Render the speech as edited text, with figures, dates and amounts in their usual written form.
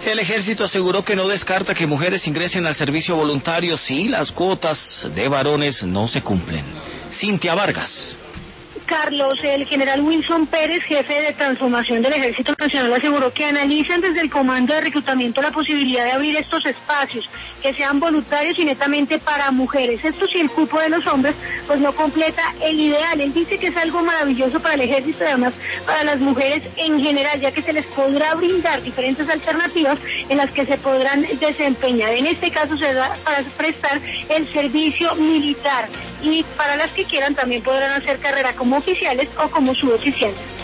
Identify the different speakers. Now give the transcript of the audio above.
Speaker 1: El ejército aseguró que no descarta que mujeres ingresen al servicio voluntario si las cuotas de varones no se cumplen. Cintia Vargas.
Speaker 2: Carlos, el general Wilson Pérez, jefe de transformación del Ejército Nacional, aseguró que analizan desde el Comando de Reclutamiento la posibilidad de abrir estos espacios, que sean voluntarios y netamente para mujeres. Esto si el cupo de los hombres pues no completa el ideal. Él dice que es algo maravilloso para el Ejército y además para las mujeres en general, ya que se les podrá brindar diferentes alternativas en las que se podrán desempeñar. En este caso se da para prestar el servicio militar y para las que quieran también podrán hacer carrera como oficiales o como suboficiales.